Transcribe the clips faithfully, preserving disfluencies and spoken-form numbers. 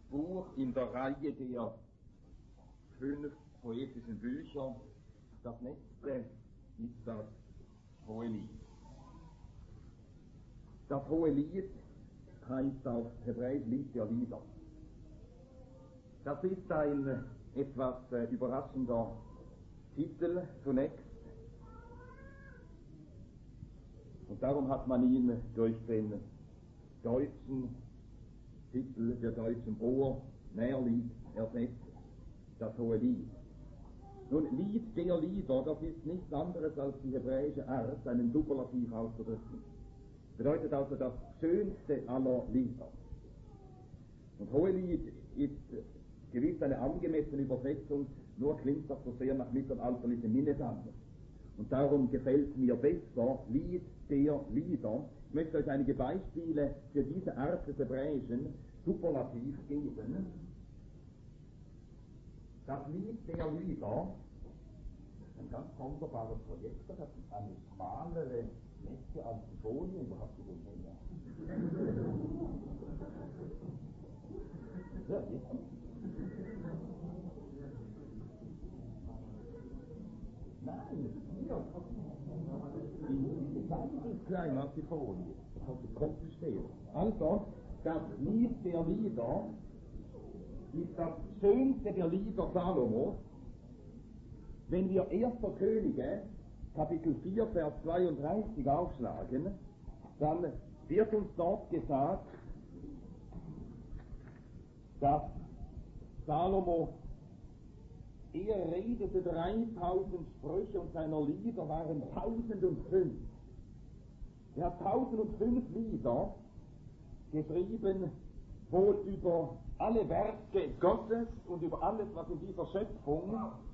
Buch in der Reihe der fünf poetischen Bücher. Das nächste ist das Hohelied. Das Hohelied heißt auf Hebräisch Lied der Lieder. Das ist ein etwas äh, überraschender Titel zunächst. Und darum hat man ihn durch den deutschen Titel der deutschen Ohr Nährlied ersetzt, das Hohelied. Nun, Lied der Lieder, das ist nichts anderes als die hebräische Art, einen Superlativ auszudrücken. Bedeutet also das schönste aller Lieder. Und Hohelied ist gewiss eine angemessene Übersetzung, nur klingt das so sehr nach mittelalterlichem Minnesang. Und darum gefällt mir besser Lied der Lieder. Ich möchte euch einige Beispiele für diese Art des Hebräischen Superlativ geben. Das Lied der Lieder ist ein ganz sonderbares Projekt, das hat eine schmalere Fläche als die Folie, wo habt ihr den her? Ja, jetzt. Nein, hier. Die Seite ist kleiner als die Folie. Das hat die Kopf stehen. Also, das Lied der Lieder ist das schönste der Lieder Salomos. Wenn wir erster Könige, Kapitel vier, Vers zweiunddreißig aufschlagen, dann wird uns dort gesagt, dass Salomo, er redete dreitausend Sprüche und seiner Lieder waren tausendfünf. Er hat tausendfünf Lieder geschrieben, wohl über alle Werke Gottes und über alles, was in dieser Schöpfung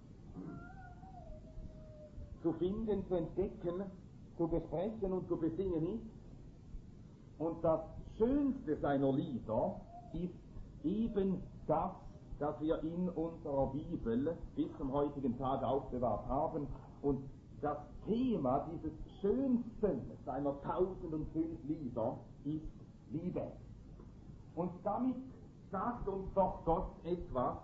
zu finden, zu entdecken, zu besprechen und zu besingen ist. Und das Schönste seiner Lieder ist eben das, das wir in unserer Bibel bis zum heutigen Tag aufbewahrt haben. Und das Thema dieses schönsten seiner tausendfünf Lieder ist Liebe. Und damit sagt uns doch Gott etwas,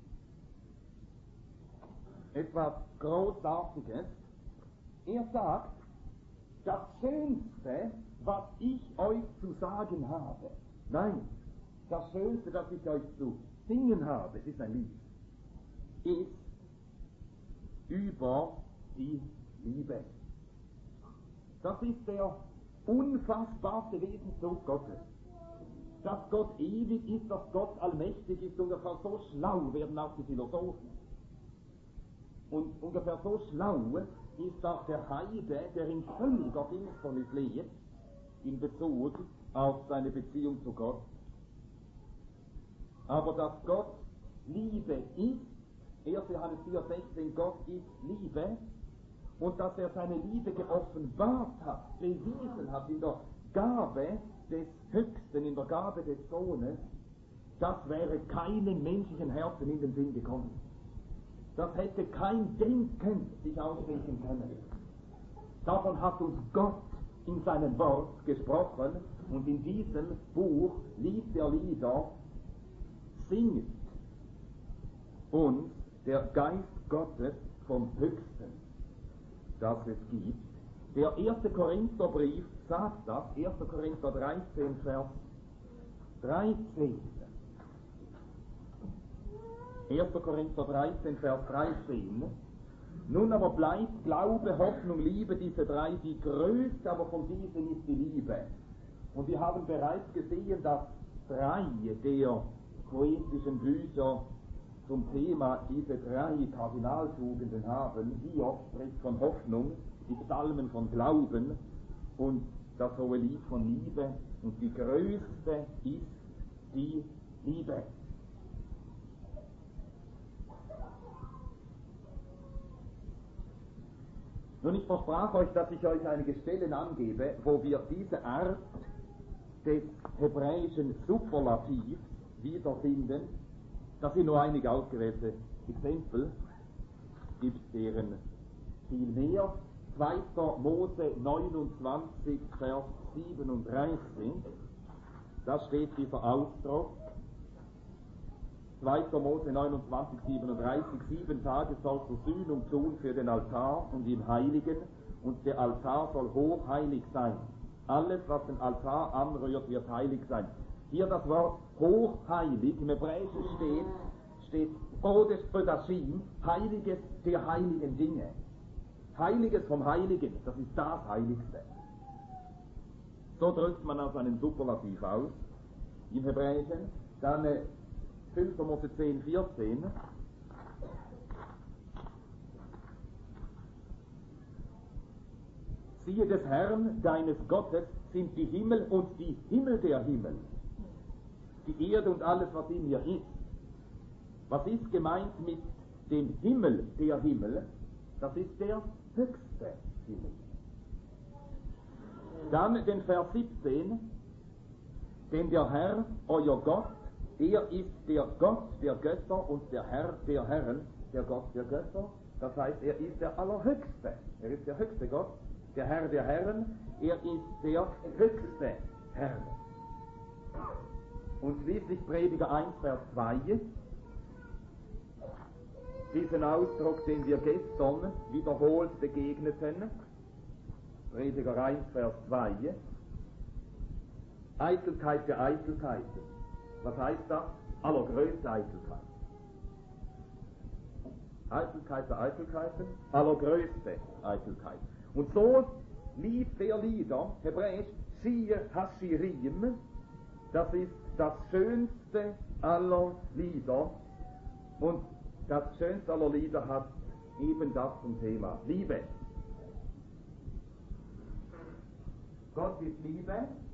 etwas Großartiges. Er sagt, das Schönste, was ich euch zu sagen habe, nein, das Schönste, das ich euch zu singen habe, es ist ein Lied, ist über die Liebe. Das ist der unfassbarste Wesenszug Gottes. Dass Gott ewig ist, dass Gott allmächtig ist, ungefähr so schlau werden auch die Philosophen. Und ungefähr so schlau ist auch der Heide, der in völliger Finsternis lebt, in Bezug auf seine Beziehung zu Gott. Aber dass Gott Liebe ist, erster Johannes vier, sechzehn, Gott ist Liebe, und dass er seine Liebe geoffenbart hat, bewiesen hat in der Gabe des Höchsten, in der Gabe des Sohnes, das wäre keinem menschlichen Herzen in den Sinn gekommen. Das hätte kein Denken sich ausdenken können. Davon hat uns Gott in seinem Wort gesprochen, und in diesem Buch, Lied der Lieder, singt uns der Geist Gottes vom Höchsten, das es gibt. Der erste Korintherbrief sagt das, erster Korinther dreizehn, Vers dreizehn. erster Korinther dreizehn, Vers dreizehn. Nun aber bleibt Glaube, Hoffnung, Liebe, diese drei, die größte aber von diesen ist die Liebe. Und wir haben bereits gesehen, dass drei der poetischen Bücher zum Thema diese drei Kardinaltugenden haben. Hiob spricht von Hoffnung, die Psalmen von Glauben und das Hohelied von Liebe. Und die größte ist die Liebe. Nun, ich versprach euch, dass ich euch einige Stellen angebe, wo wir diese Art des hebräischen Superlativs wiederfinden. Das sind nur einige ausgewählte Exempel, gibt deren viel mehr. zweiter Mose neunundzwanzig, Vers siebenunddreißig, da steht dieser Ausdruck: zweiter Mose neunundzwanzig, siebenunddreißig, sieben Tage soll Versöhnung tun für den Altar und im Heiligen, und der Altar soll hochheilig sein. Alles, was den Altar anrührt, wird heilig sein. Hier das Wort hochheilig, im Hebräischen steht, steht Kodesh Kodashim, Heiliges der heiligen Dinge. Heiliges vom Heiligen, das ist das Heiligste. So drückt man also einen Superlativ aus im Hebräischen. Dann äh, fünfter Mose zehn, vierzehn. Siehe, des Herrn, deines Gottes, sind die Himmel und die Himmel der Himmel, die Erde und alles, was in ihr ist. Was ist gemeint mit dem Himmel der Himmel? Das ist der höchste Himmel. Dann den Vers siebzehn. Denn der Herr, euer Gott, er ist der Gott der Götter und der Herr der Herren, der Gott der Götter. Das heißt, er ist der Allerhöchste. Er ist der höchste Gott, der Herr der Herren, er ist der höchste Herr. Und schließlich Prediger eins, Vers zwei. Diesen Ausdruck, den wir gestern wiederholt begegneten. Prediger eins, Vers zwei. Eitelkeit der Eitelkeiten. Was heißt das? Allergrößte Eitelkeit. Eitelkeit der Eitelkeiten, allergrößte Eitelkeit. Und so liest der Lieder, hebräisch, Shir Hashirim, das ist das schönste aller Lieder. Und das schönste aller Lieder hat eben das zum Thema Liebe. Gott ist Liebe.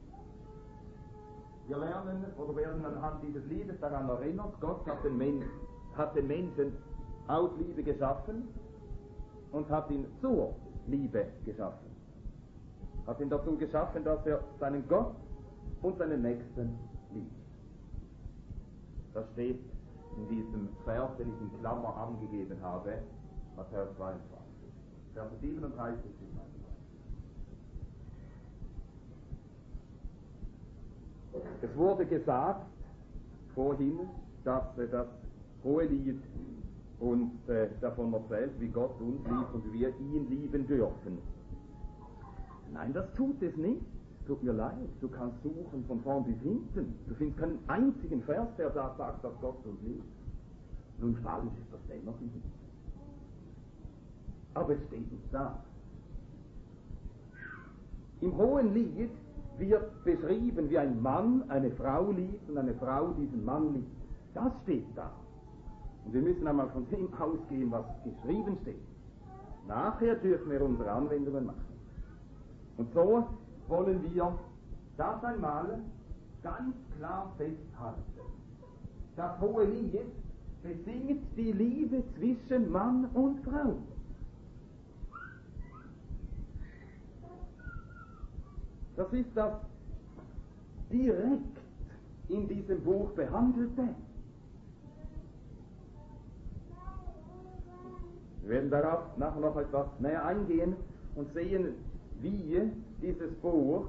Wir lernen oder werden anhand dieses Liedes daran erinnert, Gott hat den, Men- hat den Menschen aus Liebe geschaffen und hat ihn zur Liebe geschaffen. Hat ihn dazu geschaffen, dass er seinen Gott und seinen Nächsten liebt. Das steht in diesem Vers, den ich in Klammer angegeben habe, Matthäus zweiundzwanzig, Vers siebenunddreißig bis neununddreißig. Es wurde gesagt vorhin, dass äh, das Hohelied uns äh, davon erzählt, wie Gott uns liebt und wie wir ihn lieben dürfen. Nein, das tut es nicht. Tut mir leid, du kannst suchen von vorn bis hinten. Du findest keinen einzigen Vers, der da sagt, dass Gott uns liebt. Nun, falsch ist das dennoch nicht. Aber es steht nicht da. Im Hohen Lied wird beschrieben, wie ein Mann eine Frau liebt und eine Frau diesen Mann liebt. Das steht da. Und wir müssen einmal von dem ausgehen, was geschrieben steht. Nachher dürfen wir unsere Anwendungen machen. Und so wollen wir das einmal ganz klar festhalten. Das Hohe Lied besingt die Liebe zwischen Mann und Frau. Das ist das direkt in diesem Buch behandelte. Wir werden darauf nachher noch etwas näher eingehen und sehen, wie dieses Buch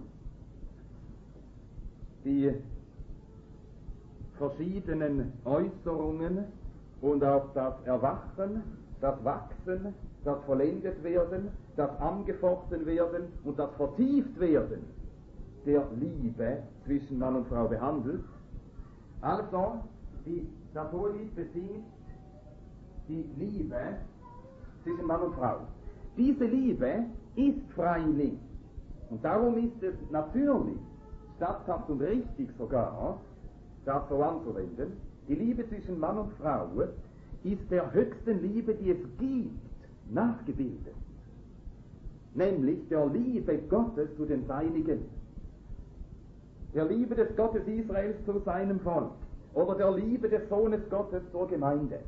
die verschiedenen Äußerungen und auch das Erwachen, das Wachsen, das vollendet werden, das angefochten werden und das vertieft werden der Liebe zwischen Mann und Frau behandelt. Also, die, das Hohelied besingt die Liebe zwischen Mann und Frau. Diese Liebe ist freilich, und darum ist es natürlich statthaft und richtig sogar, das so anzuwenden. Die Liebe zwischen Mann und Frau ist der höchsten Liebe, die es gibt, nachgebildet. Nämlich der Liebe Gottes zu den Seinigen. Der Liebe des Gottes Israels zu seinem Volk. Oder der Liebe des Sohnes Gottes zur Gemeinde.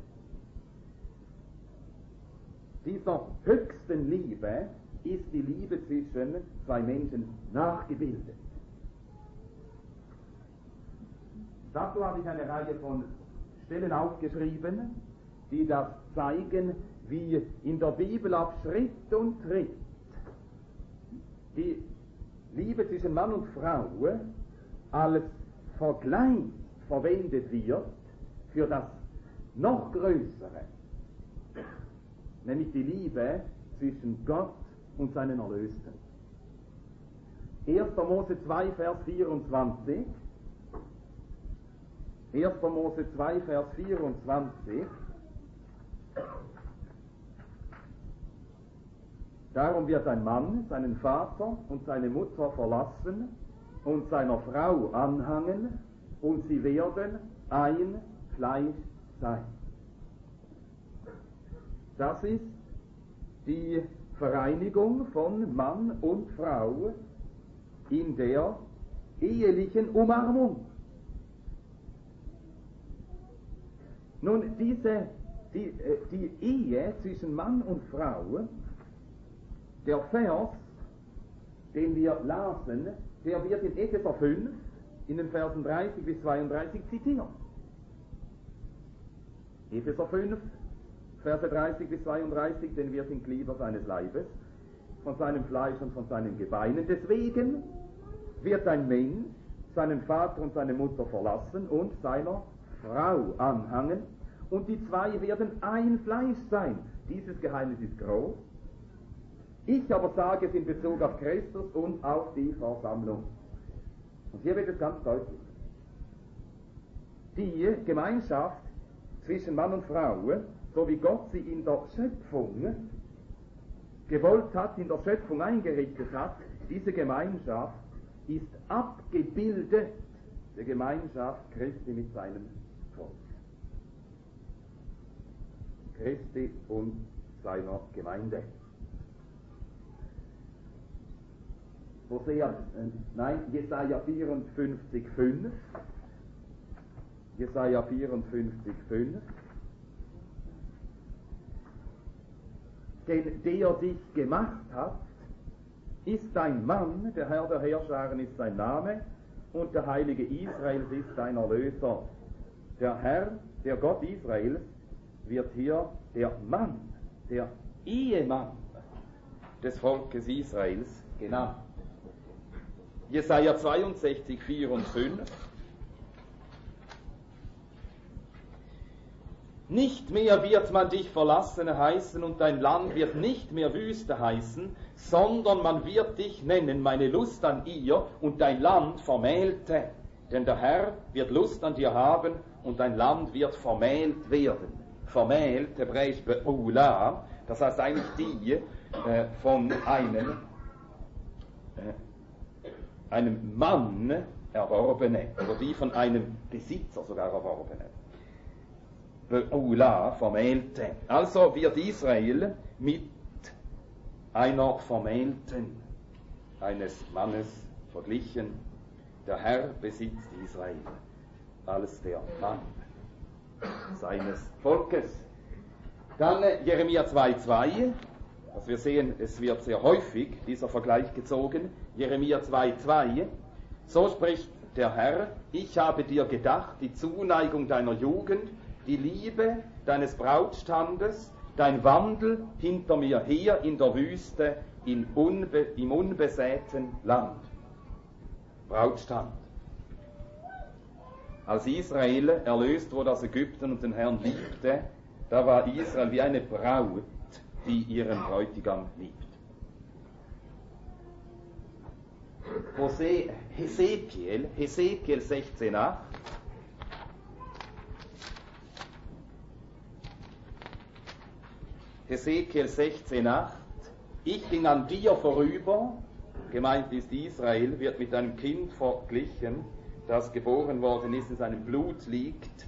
Dieser höchsten Liebe ist die Liebe zwischen zwei Menschen nachgebildet. Dazu habe ich eine Reihe von Stellen aufgeschrieben, die das zeigen, wie in der Bibel auf Schritt und Tritt die Liebe zwischen Mann und Frau als Vergleich verwendet wird für das noch Größere, nämlich die Liebe zwischen Gott und seinen Erlösten. erster Mose zwei, Vers vierundzwanzig. erster Mose zwei, Vers vierundzwanzig. Darum wird ein Mann seinen Vater und seine Mutter verlassen und seiner Frau anhangen, und sie werden ein Fleisch sein. Das ist die Vereinigung von Mann und Frau in der ehelichen Umarmung. Nun, diese, die, die Ehe zwischen Mann und Frau, der Vers, den wir lasen, der wird in Epheser fünf, in den Versen dreißig bis zweiunddreißig zitiert. Epheser fünf, Verse dreißig bis zweiunddreißig, denn wir sind Glieder seines Leibes, von seinem Fleisch und von seinen Gebeinen. Deswegen wird ein Mensch seinen Vater und seine Mutter verlassen und seiner Frau anhangen, und die zwei werden ein Fleisch sein. Dieses Geheimnis ist groß. Ich aber sage es in Bezug auf Christus und auf die Versammlung. Und hier wird es ganz deutlich. Die Gemeinschaft zwischen Mann und Frau, so wie Gott sie in der Schöpfung gewollt hat, in der Schöpfung eingerichtet hat, diese Gemeinschaft ist abgebildet der Gemeinschaft Christi mit seinem Volk. Christi und seiner Gemeinde. Hosea, äh, nein, Jesaja vierundfünfzig, fünf. Jesaja vierundfünfzig, fünf. Denn der dich gemacht hat, ist ein Mann, der Herr der Heerscharen ist sein Name, und der Heilige Israels ist sein Erlöser. Der Herr, der Gott Israels, wird hier der Mann, der Ehemann des Volkes Israels genannt. Jesaja zweiundsechzig, vier und fünf. Nicht mehr wird man dich verlassen heißen, und dein Land wird nicht mehr Wüste heißen, sondern man wird dich nennen, meine Lust an ihr, und dein Land vermählte. Denn der Herr wird Lust an dir haben, und dein Land wird vermählt werden. Vermählt, hebräisch be'ula, das heißt eigentlich die äh, von einem äh, einem Mann erworbene, oder die von einem Besitzer sogar erworbene. Be'ula, vermählte. Also wird Israel mit einer Vermählten eines Mannes verglichen. Der Herr besitzt Israel als der Mann seines Volkes. Dann äh, Jeremia zwei, zwei. Also wir sehen, es wird sehr häufig dieser Vergleich gezogen. Jeremia zwei, zwei. So spricht der Herr: Ich habe dir gedacht, die Zuneigung deiner Jugend, die Liebe deines Brautstandes, dein Wandel hinter mir her in der Wüste, in unbe, im unbesäten Land. Brautstand. Als Israel erlöst wurde aus Ägypten und den Herrn liebte, da war Israel wie eine Braut, die ihren Bräutigam liebt. Hose, Hesekiel, Hesekiel sechzehn, acht. Hesekiel sechzehn, acht. Ich ging an dir vorüber, gemeint ist Israel, wird mit einem Kind verglichen, das geboren worden ist, in seinem Blut liegt.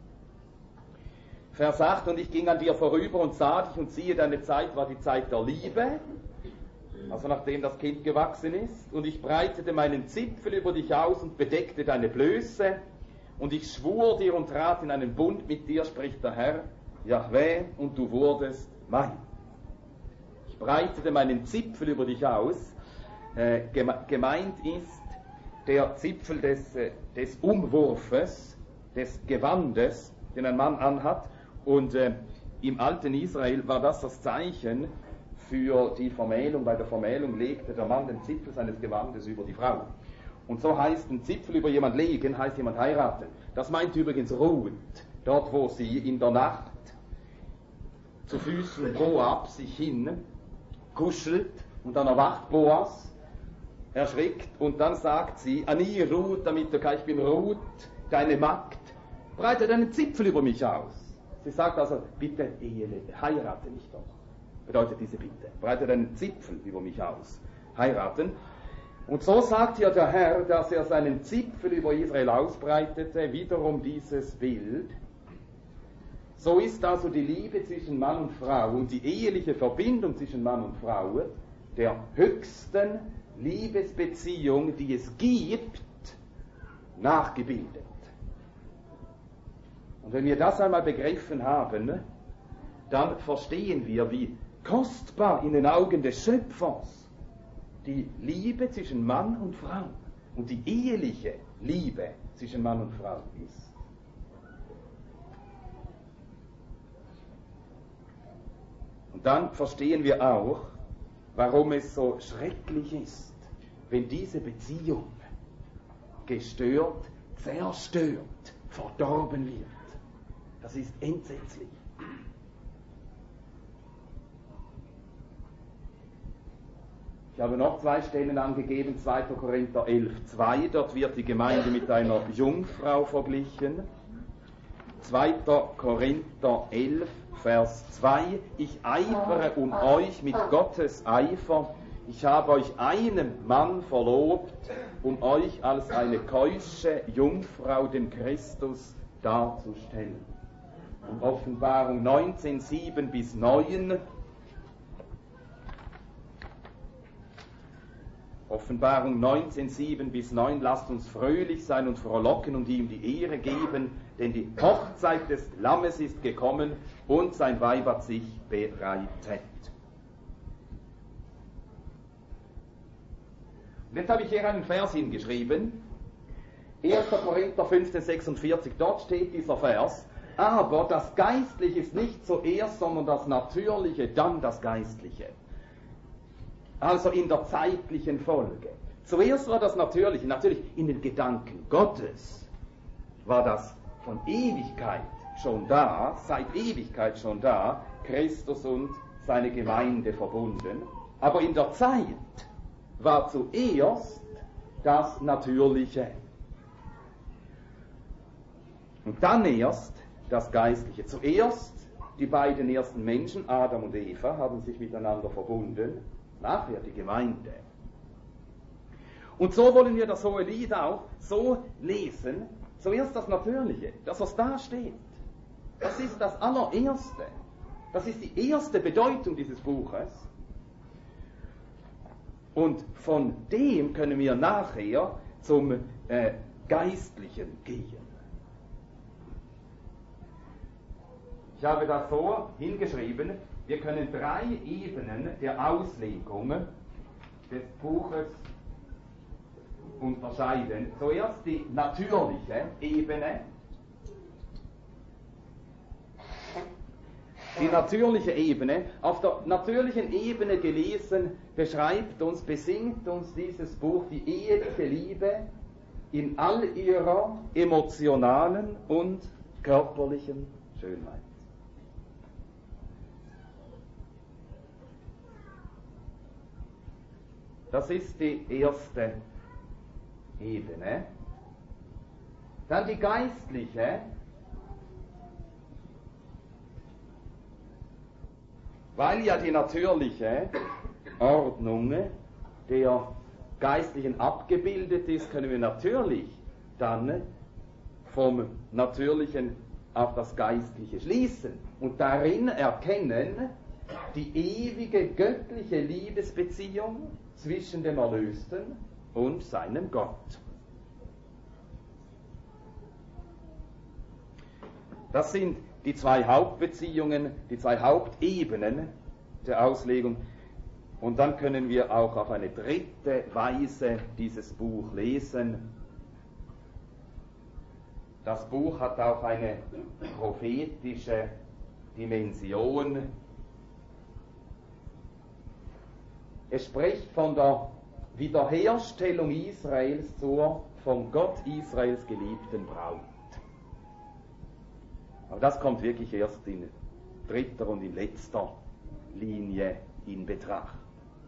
Vers acht, und ich ging an dir vorüber und sah dich, und siehe, deine Zeit war die Zeit der Liebe, also nachdem das Kind gewachsen ist, und ich breitete meinen Zipfel über dich aus und bedeckte deine Blöße, und ich schwur dir und trat in einen Bund mit dir, spricht der Herr, Jahweh, und du wurdest mein. Ich breitete meinen Zipfel über dich aus, äh, geme- gemeint ist der Zipfel des, äh, des Umwurfes, des Gewandes, den ein Mann anhat. Und äh, im alten Israel war das das Zeichen für die Vermählung. Bei der Vermählung legte der Mann den Zipfel seines Gewandes über die Frau. Und so heißt ein Zipfel über jemand legen, heißt jemand heiraten. Das meint übrigens ruhend. dort wo sie in der Nacht zu Füßen Moab sich hin kuschelt, und dann erwacht Boas, erschrickt, und dann sagt sie: Ani, Ruth, damit du ich bin Ruth, deine Magd, breite deinen Zipfel über mich aus. Sie sagt also: bitte, Ehele, heirate mich doch. Bedeutet diese Bitte: breite deinen Zipfel über mich aus. Heiraten. Und so sagt hier der Herr, dass er seinen Zipfel über Israel ausbreitete, wiederum dieses Bild. So ist also die Liebe zwischen Mann und Frau und die eheliche Verbindung zwischen Mann und Frau der höchsten Liebesbeziehung, die es gibt, nachgebildet. Und wenn wir das einmal begriffen haben, dann verstehen wir, wie kostbar in den Augen des Schöpfers die Liebe zwischen Mann und Frau und die eheliche Liebe zwischen Mann und Frau ist. Und dann verstehen wir auch, warum es so schrecklich ist, wenn diese Beziehung gestört, zerstört, verdorben wird. Das ist entsetzlich. Ich habe noch zwei Stellen angegeben, zweiter Korinther elf zwei, dort wird die Gemeinde mit einer Jungfrau verglichen. zweiter Korinther elf, Vers zwei, ich eifere um euch mit Gottes Eifer, ich habe euch einem Mann verlobt, um euch als eine keusche Jungfrau dem Christus darzustellen. Und Offenbarung neunzehn, sieben bis neun, Offenbarung neunzehn, sieben bis neun, lasst uns fröhlich sein und frohlocken und ihm die Ehre geben, denn die Hochzeit des Lammes ist gekommen und sein Weib hat sich bereitet. Und jetzt habe ich hier einen Vers hingeschrieben, erster Korinther fünfzehn, sechsundvierzig, dort steht dieser Vers, aber das Geistliche ist nicht zuerst, sondern das Natürliche, dann das Geistliche. Also in der zeitlichen Folge. Zuerst war das Natürliche, natürlich in den Gedanken Gottes war das von Ewigkeit schon da, seit Ewigkeit schon da, Christus und seine Gemeinde verbunden. Aber in der Zeit war zuerst das Natürliche. Und dann erst das Geistliche. Zuerst die beiden ersten Menschen, Adam und Eva, haben sich miteinander verbunden. Nachher die Gemeinde. Und so wollen wir das hohe Lied auch so lesen. Zuerst das Natürliche, das was da steht. Das ist das allererste. Das ist die erste Bedeutung dieses Buches. Und von dem können wir nachher zum äh, Geistlichen gehen. Ich habe das so hingeschrieben, wir können drei Ebenen der Auslegung des Buches unterscheiden. Zuerst die natürliche Ebene. Die natürliche Ebene. Auf der natürlichen Ebene gelesen beschreibt uns, besingt uns dieses Buch die eheliche Liebe in all ihrer emotionalen und körperlichen Schönheit. Das ist die erste Ebene. Dann die geistliche. Weil ja die natürliche Ordnung der Geistlichen abgebildet ist, können wir natürlich dann vom Natürlichen auf das Geistliche schließen und darin erkennen die ewige göttliche Liebesbeziehung zwischen dem Erlösten und seinem Gott. Das sind die zwei Hauptbeziehungen, die zwei Hauptebenen der Auslegung. Und dann können wir auch auf eine dritte Weise dieses Buch lesen. Das Buch hat auch eine prophetische Dimension. Es spricht von der Wiederherstellung Israels zur von Gott Israels geliebten Braut. Aber das kommt wirklich erst in dritter und in letzter Linie in Betracht.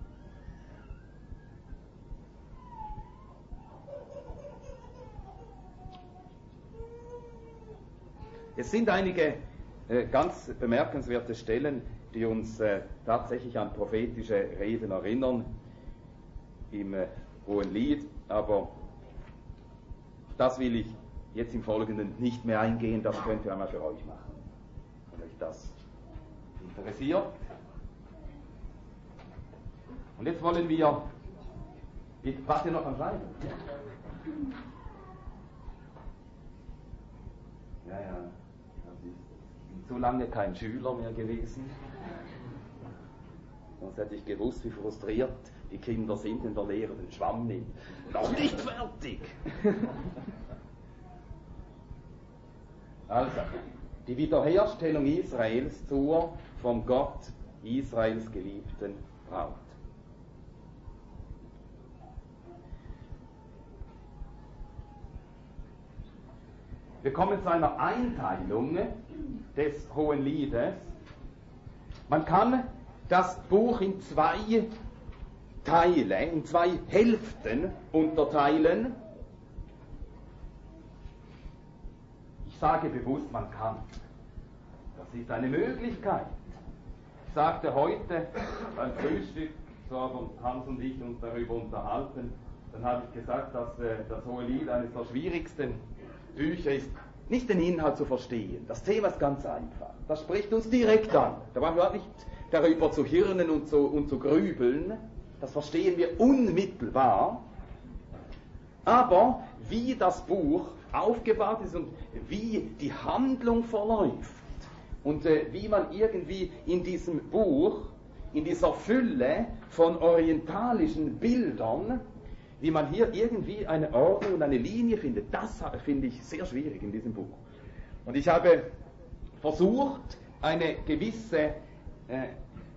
Es sind einige äh, ganz bemerkenswerte Stellen, die uns äh, tatsächlich an prophetische Reden erinnern im äh, Hohen Lied, aber das will ich jetzt im Folgenden nicht mehr eingehen, das könnt ihr einmal für euch machen, wenn euch das interessiert. Und jetzt wollen wir, wart ihr noch am Schreiben? Ja, ja. Ich bin so lange kein Schüler mehr gewesen. Sonst hätte ich gewusst, wie frustriert die Kinder sind, wenn der Lehrer den Schwamm nimmt. Noch nicht fertig! Also, die Wiederherstellung Israels zur vom Gott Israels geliebten Braut. Wir kommen zu einer Einteilung des Hohen Liedes. Man kann das Buch in zwei Teile, in zwei Hälften unterteilen. Ich sage bewusst, man kann. Das ist eine Möglichkeit. Ich sagte heute beim Frühstück, so haben Hans und ich uns darüber unterhalten, dann habe ich gesagt, dass äh, das Hohe Lied eines der schwierigsten Bücher ist, nicht den Inhalt zu verstehen. Das Thema ist ganz einfach. Das spricht uns direkt an. Da brauchen wir nicht darüber zu hirnen und zu, und zu grübeln. Das verstehen wir unmittelbar. Aber wie das Buch aufgebaut ist und wie die Handlung verläuft und äh, wie man irgendwie in diesem Buch, in dieser Fülle von orientalischen Bildern, wie man hier irgendwie eine Ordnung und eine Linie findet, das finde ich sehr schwierig in diesem Buch. Und ich habe versucht, eine gewisse äh,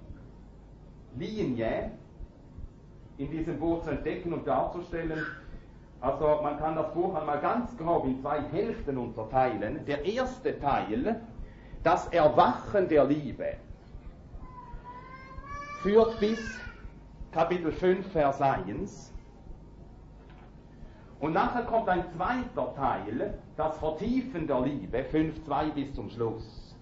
Linie in diesem Buch zu entdecken und darzustellen. Also man kann das Buch einmal ganz grob in zwei Hälften unterteilen. Der erste Teil, das Erwachen der Liebe, führt bis Kapitel fünf, Vers eins. Und nachher kommt ein zweiter Teil, das Vertiefen der Liebe, fünf, zwei bis zum Schluss.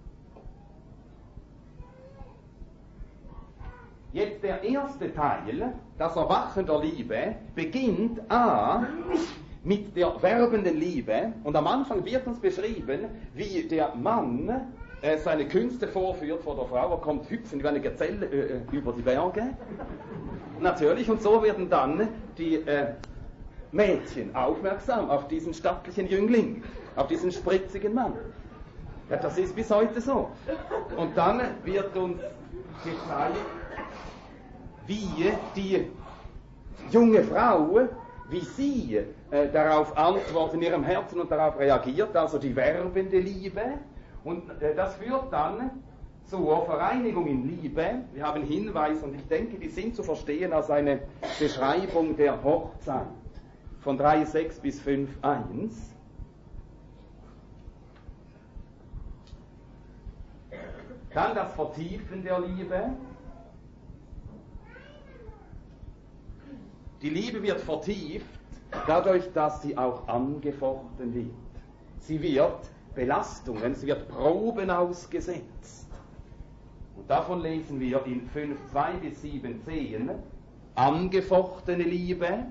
Jetzt der erste Teil, das Erwachen der Liebe, beginnt A mit der werbenden Liebe. Und am Anfang wird uns beschrieben, wie der Mann äh, seine Künste vorführt vor der Frau. Er kommt hüpfend wie eine Gazelle äh, über die Berge. Natürlich, und so werden dann die äh, Mädchen aufmerksam auf diesen stattlichen Jüngling, auf diesen spritzigen Mann. Ja, das ist bis heute so. Und dann wird uns gezeigt, wie die junge Frau, wie sie äh, darauf antwortet in ihrem Herzen und darauf reagiert, also die werbende Liebe. Und äh, das führt dann zur Vereinigung in Liebe. Wir haben Hinweise und ich denke, die sind zu verstehen als eine Beschreibung der Hochzeit. Von drei Komma sechs bis fünf Komma eins. Dann das Vertiefen der Liebe. Die Liebe wird vertieft dadurch, dass sie auch angefochten wird. Sie wird Belastungen, sie wird Proben ausgesetzt. Und davon lesen wir in fünf Komma zwei bis sieben Komma zehn angefochtene Liebe.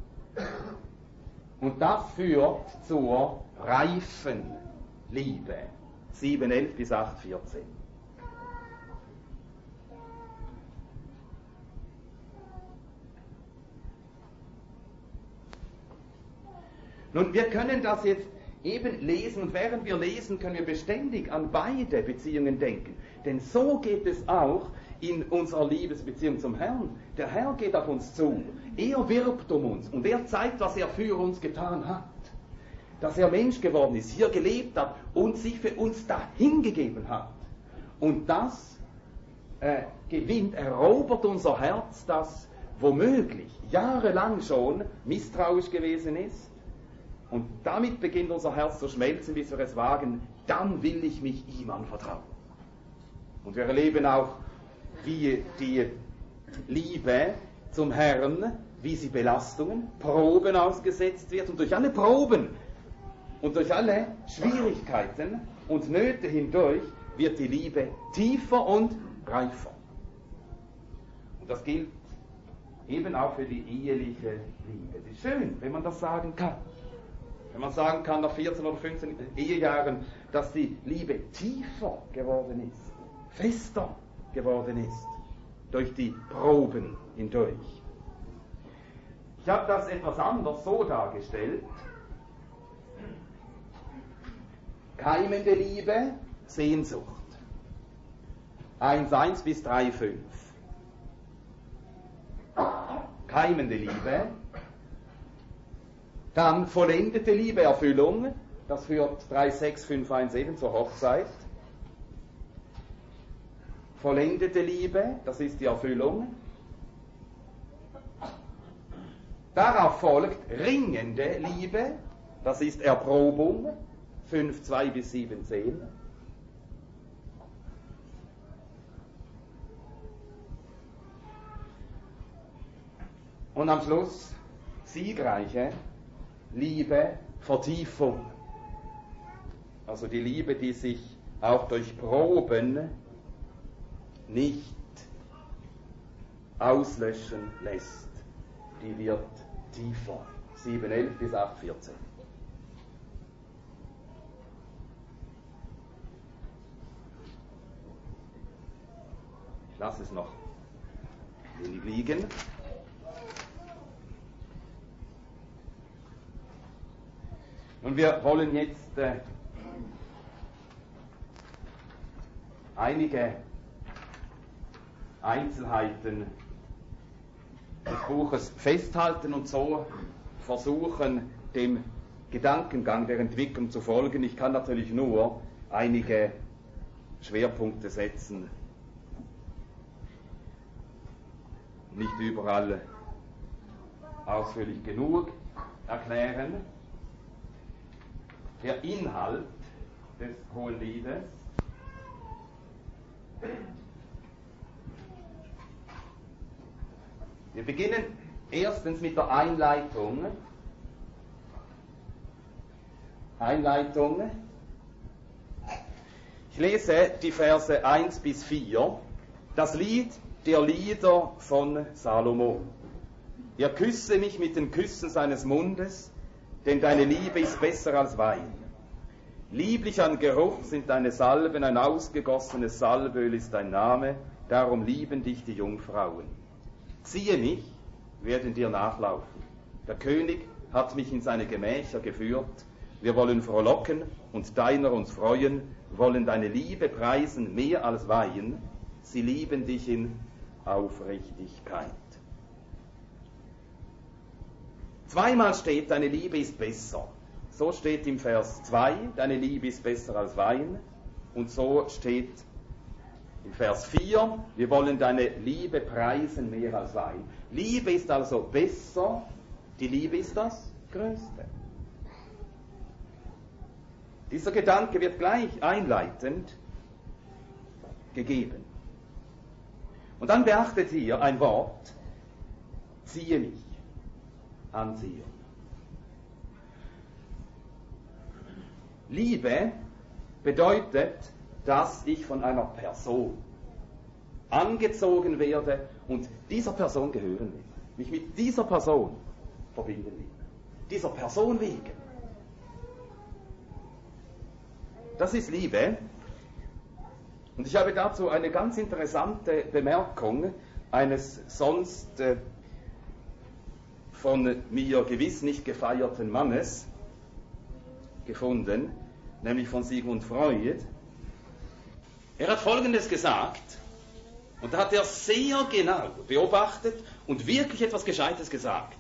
Und das führt zur reifen Liebe. sieben Komma elf bis acht Komma vierzehn. Nun, wir können das jetzt eben lesen und während wir lesen, können wir beständig an beide Beziehungen denken. Denn so geht es auch in unserer Liebesbeziehung zum Herrn. Der Herr geht auf uns zu. Er wirbt um uns und er zeigt, was er für uns getan hat. Dass er Mensch geworden ist, hier gelebt hat und sich für uns dahingegeben hat. Und das äh, gewinnt, erobert unser Herz, das womöglich jahrelang schon misstrauisch gewesen ist, und damit beginnt unser Herz zu schmelzen, bis wir es wagen, dann will ich mich ihm anvertrauen. Und wir erleben auch, wie die Liebe zum Herrn, wie sie Belastungen, Proben ausgesetzt wird. Und durch alle Proben und durch alle Schwierigkeiten und Nöte hindurch wird die Liebe tiefer und reifer. Und das gilt eben auch für die eheliche Liebe. Es ist schön, wenn man das sagen kann. Wenn man sagen kann, nach vierzehn oder fünfzehn Ehejahren, dass die Liebe tiefer geworden ist, fester geworden ist, durch die Proben hindurch. Ich habe das etwas anders so dargestellt. Keimende Liebe, Sehnsucht. eins eins bis drei fünf. Keimende Liebe. Dann vollendete Liebe, Erfüllung. Das führt drei sechs fünf eins eben zur Hochzeit. Vollendete Liebe, das ist die Erfüllung. Darauf folgt ringende Liebe, das ist Erprobung, fünf zwei bis sieben zehn. Und am Schluss siegreiche Liebe, Vertiefung. Also die Liebe, die sich auch durch Proben nicht auslöschen lässt. Die wird tiefer. sieben elf bis acht vierzehn. Ich lasse es noch wenig liegen. Und wir wollen jetzt äh, einige Einzelheiten des Buches festhalten und so versuchen, dem Gedankengang der Entwicklung zu folgen. Ich kann natürlich nur einige Schwerpunkte setzen, nicht überall ausführlich genug erklären. Der Inhalt des Hohenliedes Wir beginnen erstens mit der Einleitung. Einleitung. Ich lese die Verse eins bis vier. Das Lied der Lieder von Salomo. Er küsse mich mit den Küssen seines Mundes, denn deine Liebe ist besser als Wein. Lieblich an Geruch sind deine Salben, ein ausgegossenes Salböl ist dein Name, darum lieben dich die Jungfrauen. Siehe mich, werden dir nachlaufen. Der König hat mich in seine Gemächer geführt. Wir wollen frohlocken und deiner uns freuen, wollen deine Liebe preisen mehr als Wein. Sie lieben dich in Aufrichtigkeit. Zweimal steht, deine Liebe ist besser. So steht im Vers zwei, deine Liebe ist besser als Wein. Und so steht im Vers vier, wir wollen deine Liebe preisen mehr als Wein. Liebe ist also besser, die Liebe ist das Größte. Dieser Gedanke wird gleich einleitend gegeben. Und dann beachtet hier ein Wort, ziehe mich, anziehen. Liebe bedeutet, dass ich von einer Person angezogen werde und dieser Person gehören will. Mich mit dieser Person verbinden will. Dieser Person wegen. Das ist Liebe. Und ich habe dazu eine ganz interessante Bemerkung eines sonst äh, von mir gewiss nicht gefeierten Mannes gefunden, nämlich von Sigmund Freud. Er hat Folgendes gesagt, und da hat er sehr genau beobachtet und wirklich etwas Gescheites gesagt.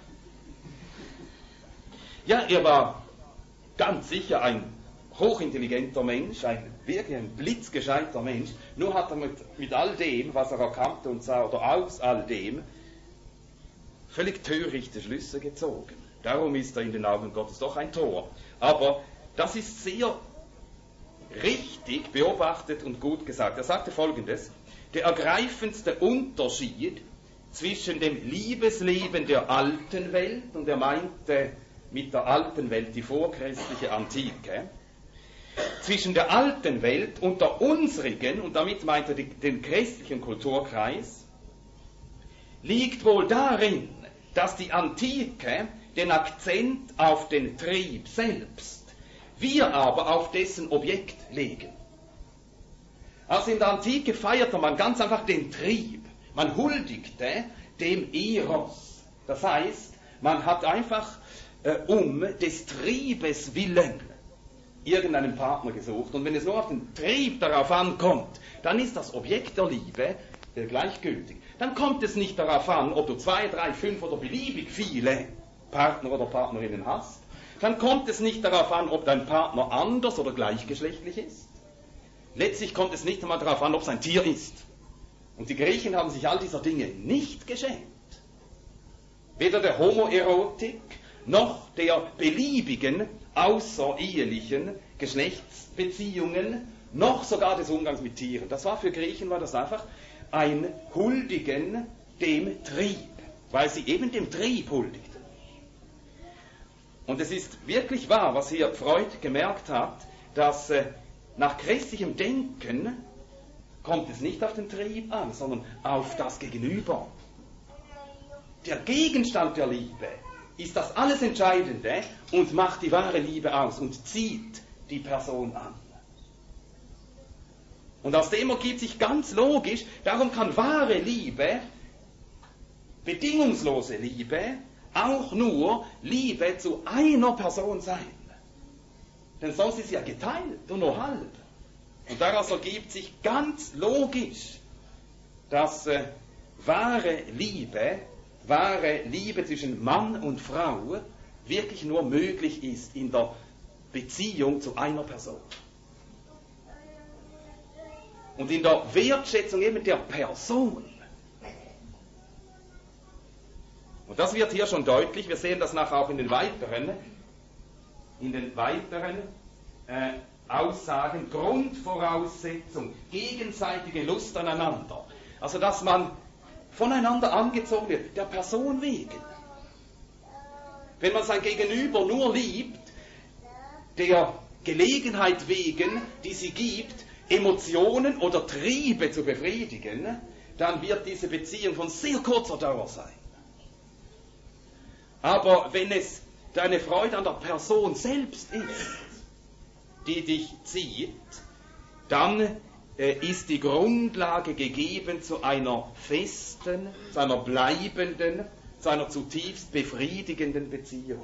Ja, er war ganz sicher ein hochintelligenter Mensch, ein wirklich ein blitzgescheiter Mensch, nur hat er mit, mit all dem, was er erkannte und sah, oder aus all dem, völlig törichte Schlüsse gezogen. Darum ist er in den Augen Gottes doch ein Tor. Aber das ist sehr richtig beobachtet und gut gesagt. Er sagte Folgendes: Der ergreifendste Unterschied zwischen dem Liebesleben der alten Welt, und er meinte mit der alten Welt die vorchristliche Antike, zwischen der alten Welt und der unsrigen, und damit meint er die, den christlichen Kulturkreis, liegt wohl darin, dass die Antike den Akzent auf den Trieb selbst, wir aber auf dessen Objekt legen. Also in der Antike feierte man ganz einfach den Trieb. Man huldigte dem Eros. Das heißt, man hat einfach äh, um des Triebes willen irgendeinen Partner gesucht. Und wenn es nur auf den Trieb darauf ankommt, dann ist das Objekt der Liebe äh, gleichgültig. Dann kommt es nicht darauf an, ob du zwei, drei, fünf oder beliebig viele Partner oder Partnerinnen hast. Dann kommt es nicht darauf an, ob dein Partner anders oder gleichgeschlechtlich ist. Letztlich kommt es nicht einmal darauf an, ob es ein Tier ist. Und die Griechen haben sich all dieser Dinge nicht geschämt. Weder der Homoerotik noch der beliebigen außerehelichen Geschlechtsbeziehungen noch sogar des Umgangs mit Tieren. Das war für Griechen war das einfach ein Huldigen dem Trieb, weil sie eben dem Trieb huldigten. Und es ist wirklich wahr, was hier Freud gemerkt hat, dass äh, nach christlichem Denken kommt es nicht auf den Trieb an, sondern auf das Gegenüber. Der Gegenstand der Liebe ist das alles Entscheidende und macht die wahre Liebe aus und zieht die Person an. Und aus dem ergibt sich ganz logisch, darum kann wahre Liebe, bedingungslose Liebe, auch nur Liebe zu einer Person sein. Denn sonst ist sie ja geteilt und nur halb. Und daraus ergibt sich ganz logisch, dass äh, wahre Liebe, wahre Liebe zwischen Mann und Frau wirklich nur möglich ist in der Beziehung zu einer Person. Und in der Wertschätzung eben der Person. Und das wird hier schon deutlich, wir sehen das nachher auch in den weiteren, in den weiteren äh, Aussagen, Grundvoraussetzung, gegenseitige Lust aneinander. Also, dass man voneinander angezogen wird, der Person wegen. Wenn man sein Gegenüber nur liebt, der Gelegenheit wegen, die sie gibt, Emotionen oder Triebe zu befriedigen, dann wird diese Beziehung von sehr kurzer Dauer sein. Aber wenn es deine Freude an der Person selbst ist, die dich zieht, dann äh, ist die Grundlage gegeben zu einer festen, zu einer bleibenden, zu einer zutiefst befriedigenden Beziehung.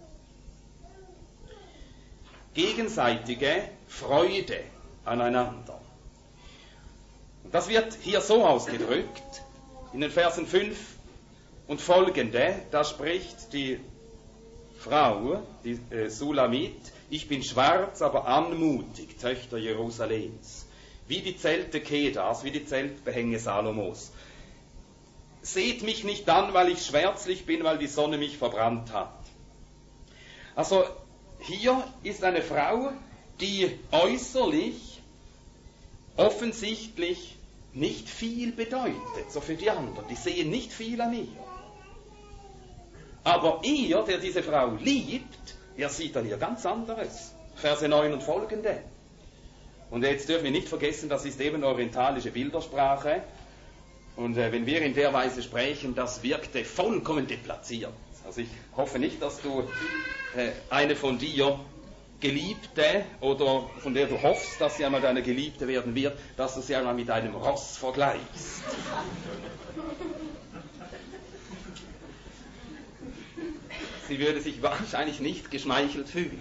Gegenseitige Freude aneinander. Und das wird hier so ausgedrückt, in den Versen fünf und folgende, da spricht die Frau, die äh, Sulamit: Ich bin schwarz, aber anmutig, Töchter Jerusalems, wie die Zelte Kedars, wie die Zeltbehänge Salomos. Seht mich nicht an, weil ich schwärzlich bin, weil die Sonne mich verbrannt hat. Also hier ist eine Frau, die äußerlich offensichtlich nicht viel bedeutet, so für die anderen. Die sehen nicht viel an ihr. Aber er, der diese Frau liebt, er sieht an ihr ganz anderes. Verse neun und folgende. Und jetzt dürfen wir nicht vergessen, das ist eben orientalische Bildersprache. Und äh, wenn wir in der Weise sprechen, das wirkte vollkommen deplatziert. Also ich hoffe nicht, dass du äh, eine von dir Geliebte oder von der du hoffst, dass sie einmal deine Geliebte werden wird, dass du sie einmal mit einem Ross vergleichst. Sie würde sich wahrscheinlich nicht geschmeichelt fühlen.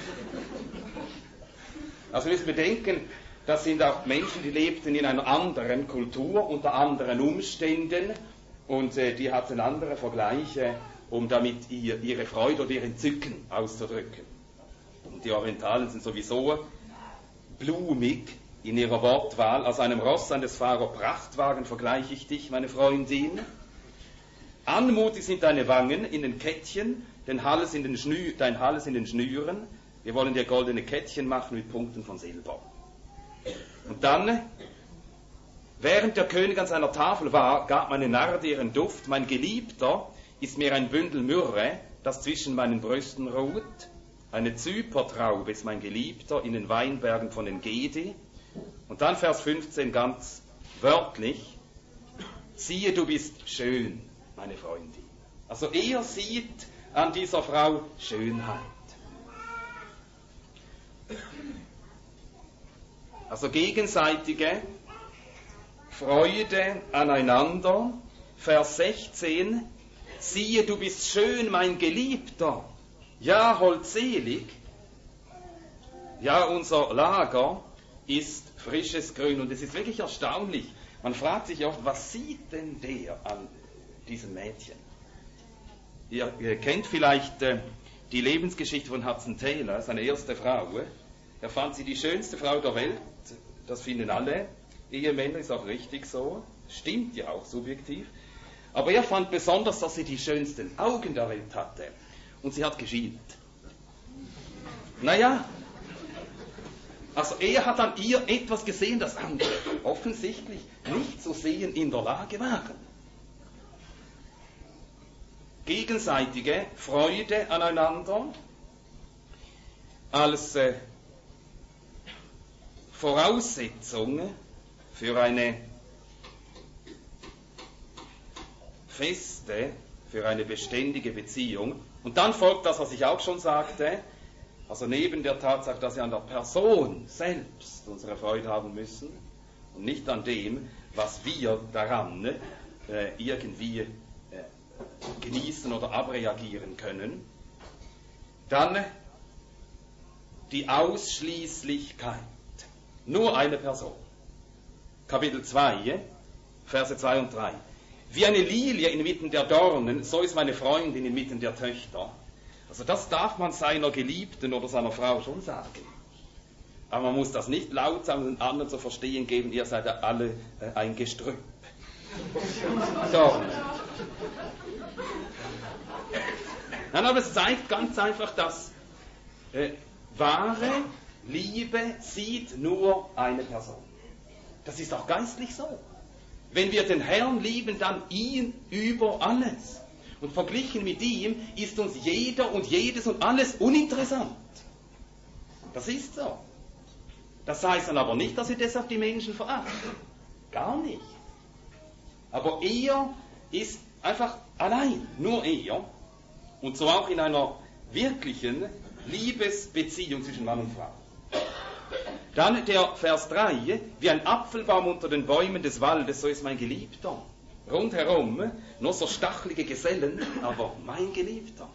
Also wir müssen bedenken, das sind auch Menschen, die lebten in einer anderen Kultur, unter anderen Umständen, und äh, die hatten andere Vergleiche, um damit ihr, ihre Freude oder ihr Entzücken auszudrücken. Und die Orientalen sind sowieso blumig in ihrer Wortwahl. Aus einem Ross eines Fahrer Prachtwagen vergleiche ich dich, meine Freundin. Anmutig sind deine Wangen in den Kettchen, den Hals in den Schnü dein Hals in den Schnüren. Wir wollen dir goldene Kettchen machen mit Punkten von Silber. Und dann, während der König an seiner Tafel war, gab meine Narde ihren Duft. Mein Geliebter ist mir ein Bündel Myrrhe, das zwischen meinen Brüsten ruht. Eine Zypertraube ist mein Geliebter in den Weinbergen von Engedi. Und dann Vers fünfzehn ganz wörtlich. Siehe, du bist schön, meine Freundin. Also er sieht an dieser Frau Schönheit. Also gegenseitige Freude aneinander. Vers sechzehn. Siehe, du bist schön, mein Geliebter. Ja, holdselig. Ja, unser Lager ist frisches Grün. Und es ist wirklich erstaunlich. Man fragt sich oft, was sieht denn der an diesem Mädchen? Ihr, ihr kennt vielleicht äh, die Lebensgeschichte von Hudson Taylor, seine erste Frau. Er fand sie die schönste Frau der Welt. Das finden alle Ehemänner, ist auch richtig so. Stimmt ja auch subjektiv. Aber er fand besonders, dass sie die schönsten Augen der Welt hatte. Und sie hat geschielt. Naja, also er hat an ihr etwas gesehen, das andere offensichtlich nicht zu sehen in der Lage waren. Gegenseitige Freude aneinander als äh, Voraussetzung für eine feste, für eine beständige Beziehung. Und dann folgt das, was ich auch schon sagte, also neben der Tatsache, dass wir an der Person selbst unsere Freude haben müssen und nicht an dem, was wir daran äh, irgendwie äh, genießen oder abreagieren können. Dann die Ausschließlichkeit. Nur eine Person. Kapitel zwei, Verse zwei und drei. Wie eine Lilie inmitten der Dornen, so ist meine Freundin inmitten der Töchter. Also das darf man seiner Geliebten oder seiner Frau schon sagen. Aber man muss das nicht laut sagen und anderen zu verstehen geben, ihr seid ja alle äh, ein Gestrüpp. Dornen. Nein, aber es zeigt ganz einfach, dass äh, wahre Liebe sieht nur eine Person. Das ist auch geistlich so. Wenn wir den Herrn lieben, dann ihn über alles. Und verglichen mit ihm ist uns jeder und jedes und alles uninteressant. Das ist so. Das heißt dann aber nicht, dass wir deshalb die Menschen verachten. Gar nicht. Aber er ist einfach allein, nur er. Und so auch in einer wirklichen Liebesbeziehung zwischen Mann und Frau. Dann der Vers drei, wie ein Apfelbaum unter den Bäumen des Waldes, so ist mein Geliebter. Rundherum nur so stachelige Gesellen, aber mein Geliebter.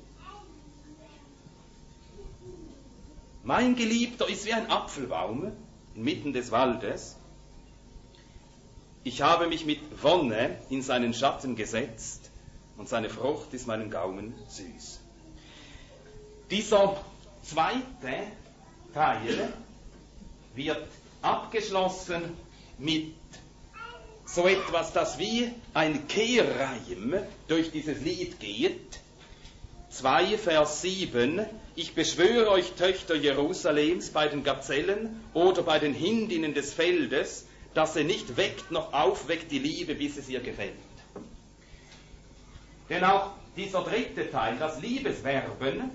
Mein Geliebter ist wie ein Apfelbaum inmitten des Waldes. Ich habe mich mit Wonne in seinen Schatten gesetzt und seine Frucht ist meinem Gaumen süß. Dieser zweite Teil wird abgeschlossen mit so etwas, das wie ein Kehrreim durch dieses Lied geht. zwei Vers sieben. Ich beschwöre euch, Töchter Jerusalems, bei den Gazellen oder bei den Hindinnen des Feldes, dass ihr nicht weckt noch aufweckt die Liebe, bis es ihr gefällt. Denn auch dieser dritte Teil, das Liebesverben,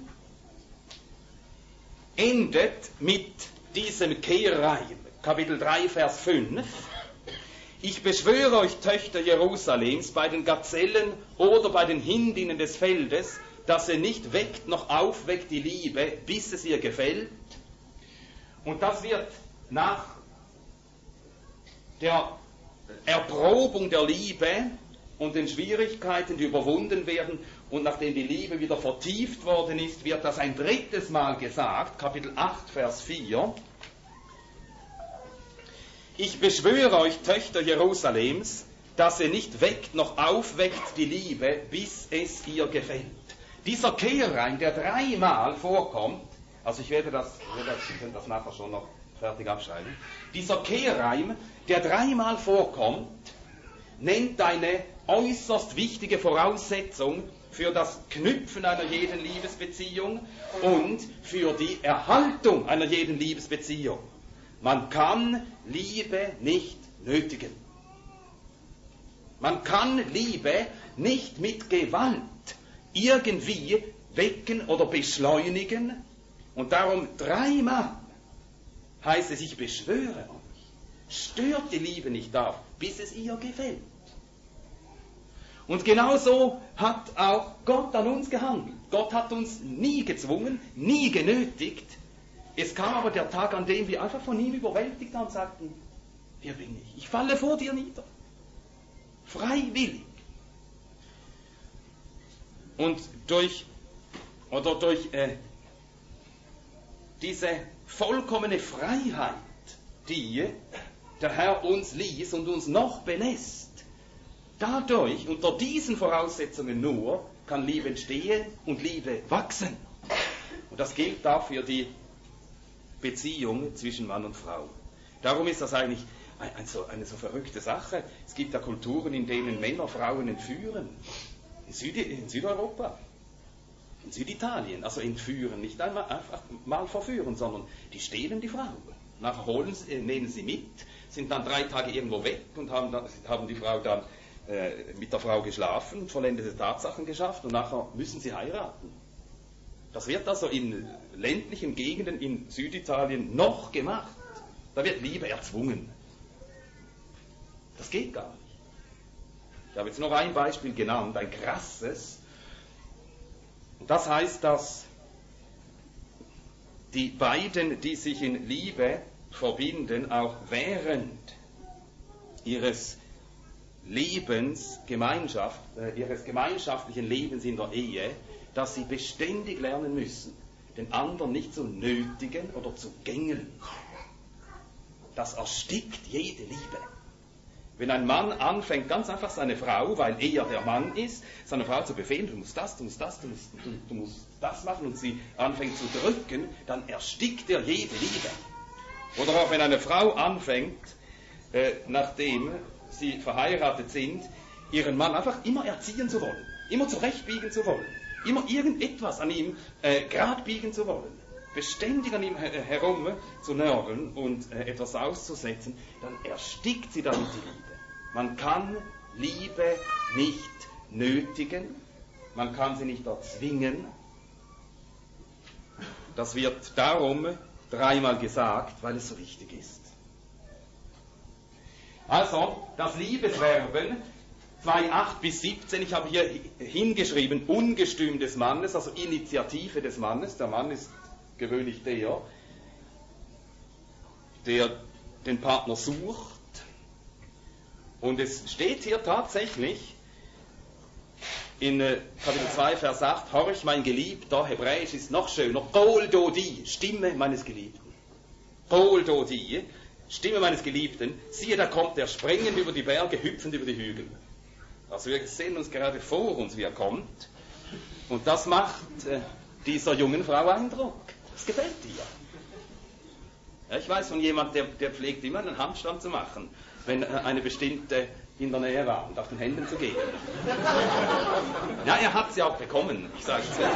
endet mit diesem Kehrreim. Kapitel drei, Vers fünf. Ich beschwöre euch, Töchter Jerusalems, bei den Gazellen oder bei den Hindinnen des Feldes, dass ihr nicht weckt noch aufweckt die Liebe, bis es ihr gefällt. Und das wird nach der Erprobung der Liebe und den Schwierigkeiten, die überwunden werden, und nachdem die Liebe wieder vertieft worden ist, wird das ein drittes Mal gesagt, Kapitel acht, Vers vier. Ich beschwöre euch, Töchter Jerusalems, dass ihr nicht weckt noch aufweckt die Liebe, bis es ihr gefällt. Dieser Kehrreim, der dreimal vorkommt, also ich werde das, ich werde das nachher schon noch fertig abschreiben, dieser Kehrreim, der dreimal vorkommt, nennt eine äußerst wichtige Voraussetzung für das Knüpfen einer jeden Liebesbeziehung und für die Erhaltung einer jeden Liebesbeziehung. Man kann Liebe nicht nötigen. Man kann Liebe nicht mit Gewalt irgendwie wecken oder beschleunigen. Und darum dreimal heißt es, ich beschwöre euch, stört die Liebe nicht auf, bis es ihr gefällt. Und genauso hat auch Gott an uns gehandelt. Gott hat uns nie gezwungen, nie genötigt. Es kam aber der Tag, an dem wir einfach von ihm überwältigt waren und sagten, wer bin ich? Ich falle vor dir nieder. Freiwillig. Und durch, oder durch äh, diese vollkommene Freiheit, die der Herr uns ließ und uns noch belässt, dadurch, unter diesen Voraussetzungen nur, kann Liebe entstehen und Liebe wachsen. Und das gilt auch für die Beziehung zwischen Mann und Frau. Darum ist das eigentlich ein, ein so, eine so verrückte Sache. Es gibt ja Kulturen, in denen Männer Frauen entführen. In, Süd, in Südeuropa, in Süditalien. Also entführen, nicht einmal einfach mal verführen, sondern die stehlen die Frau. Nachher holen sie, nehmen sie mit, sind dann drei Tage irgendwo weg und haben, dann, haben die Frau dann äh, mit der Frau geschlafen, vollendete Tatsachen geschafft und nachher müssen sie heiraten. Das wird also in ländlichen Gegenden in Süditalien noch gemacht. Da wird Liebe erzwungen. Das geht gar nicht. Ich habe jetzt noch ein Beispiel genannt, ein krasses. Und das heißt, dass die beiden, die sich in Liebe verbinden, auch während ihres Lebens, Gemeinschaft, äh, ihres gemeinschaftlichen Lebens in der Ehe, dass sie beständig lernen müssen, den anderen nicht zu nötigen oder zu gängeln. Das erstickt jede Liebe. Wenn ein Mann anfängt, ganz einfach seine Frau, weil er der Mann ist, seine Frau zu befehlen, du musst das, du musst das, du musst, du, du musst das machen, und sie anfängt zu drücken, dann erstickt er jede Liebe. Oder auch wenn eine Frau anfängt, äh, nachdem sie verheiratet sind, ihren Mann einfach immer erziehen zu wollen, immer zurechtbiegen zu wollen, immer irgendetwas an ihm äh, gerade biegen zu wollen, beständig an ihm her herum zu nörgeln und äh, etwas auszusetzen, dann erstickt sie damit die Liebe. Man kann Liebe nicht nötigen, man kann sie nicht erzwingen. Das wird darum dreimal gesagt, weil es so wichtig ist. Also, das Liebesverben, zwei acht bis siebzehn, ich habe hier hingeschrieben, Ungestüm des Mannes, also Initiative des Mannes. Der Mann ist gewöhnlich der, der den Partner sucht. Und es steht hier tatsächlich in äh, Kapitel zwei, Vers acht, horch mein Geliebter, hebräisch ist noch schöner, Kol Dodi, Stimme meines Geliebten. Kol Dodi, Stimme meines Geliebten, siehe, da kommt er springend über die Berge, hüpfend über die Hügel. Also wir sehen uns gerade vor uns, wie er kommt. Und das macht äh, dieser jungen Frau Eindruck. Das gefällt ihr. Ja, ich weiß von jemandem, der, der pflegt immer einen Handstand zu machen, wenn äh, eine bestimmte in der Nähe war und auf den Händen zu gehen. Ja, er hat sie auch bekommen, ich sage es jetzt.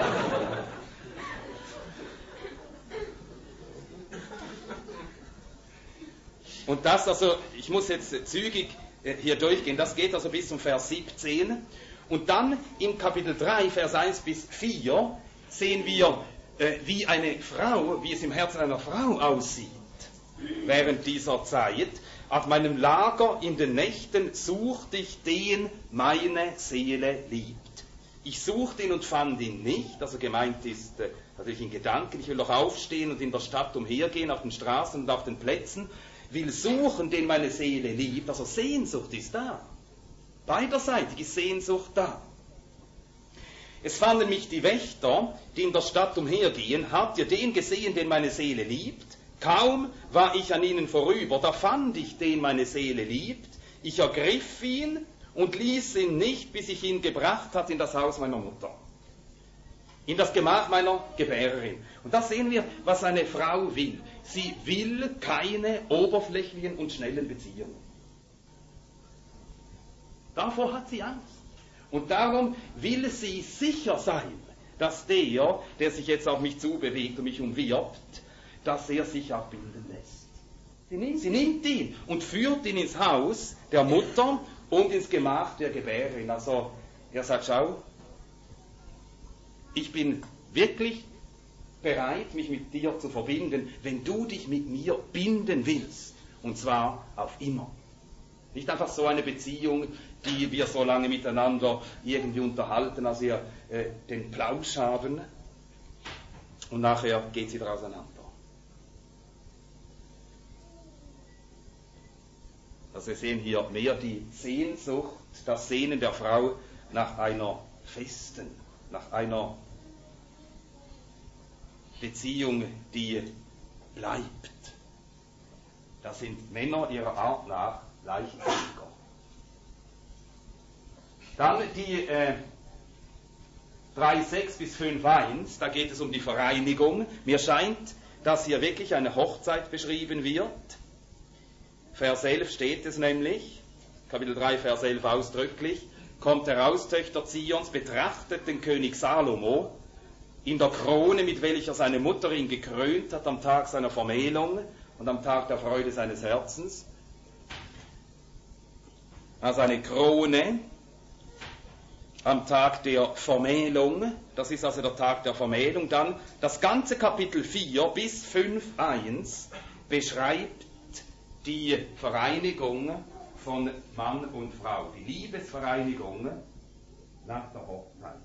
Und das also, ich muss jetzt zügig äh, hier durchgehen, das geht also bis zum Vers siebzehn. Und dann im Kapitel drei, Vers eins bis vier, sehen wir, äh, wie eine Frau, wie es im Herzen einer Frau aussieht während dieser Zeit. Auf meinem Lager in den Nächten suchte ich den, meine Seele liebt. Ich suchte ihn und fand ihn nicht, also gemeint ist äh, natürlich in Gedanken, ich will doch aufstehen und in der Stadt umhergehen, auf den Straßen und auf den Plätzen, will suchen, den meine Seele liebt, also Sehnsucht ist da. Beiderseitig ist Sehnsucht da. Es fanden mich die Wächter, die in der Stadt umhergehen, habt ihr den gesehen, den meine Seele liebt? Kaum war ich an ihnen vorüber, da fand ich den meine Seele liebt, ich ergriff ihn und ließ ihn nicht, bis ich ihn gebracht hat in das Haus meiner Mutter, in das Gemach meiner Gebärerin. Und da sehen wir, was eine Frau will. Sie will keine oberflächlichen und schnellen Beziehungen. Davor hat sie Angst. Und darum will sie sicher sein, dass der, der sich jetzt auf mich zubewegt und mich umwirbt, dass er sich auch binden lässt. Sie nimmt, sie nimmt ihn und führt ihn ins Haus der Mutter und ins Gemach der Gebärin. Also er sagt, schau, ich bin wirklich bereit, mich mit dir zu verbinden, wenn du dich mit mir binden willst. Und zwar auf immer. Nicht einfach so eine Beziehung, die wir so lange miteinander irgendwie unterhalten, als wir äh, den Plausch haben. Und nachher geht sie wieder auseinander. Also wir sehen hier mehr die Sehnsucht, das Sehnen der Frau nach einer festen, nach einer Beziehung, die bleibt. Da sind Männer ihrer Art nach leichtsinniger. Dann die äh, drei sechs bis fünf eins, da geht es um die Vereinigung. Mir scheint, dass hier wirklich eine Hochzeit beschrieben wird. Vers elf steht es nämlich, Kapitel drei, Vers elf ausdrücklich, kommt heraus, Töchter Zions, betrachtet den König Salomo in der Krone, mit welcher seine Mutter ihn gekrönt hat am Tag seiner Vermählung und am Tag der Freude seines Herzens. Also eine Krone am Tag der Vermählung, das ist also der Tag der Vermählung. Dann das ganze Kapitel vier bis fünf eins beschreibt die Vereinigung von Mann und Frau, die Liebesvereinigung nach der Hochzeit.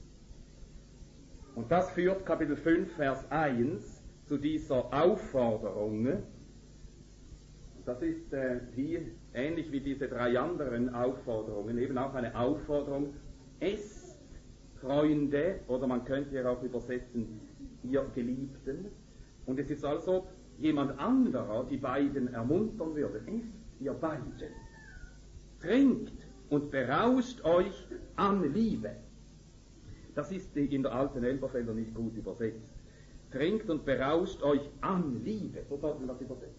Und das führt Kapitel fünf, Vers eins zu dieser Aufforderung. Das ist äh, wie, ähnlich wie diese drei anderen Aufforderungen, eben auch eine Aufforderung, esst, Freunde, oder man könnte hier auch übersetzen, ihr Geliebten. Und es ist also jemand anderer, die beiden ermuntern würde. Esst, ihr beiden. Trinkt und berauscht euch an Liebe. Das ist in der alten Elberfelder nicht gut übersetzt. Trinkt und berauscht euch an Liebe. So sollte man das übersetzen.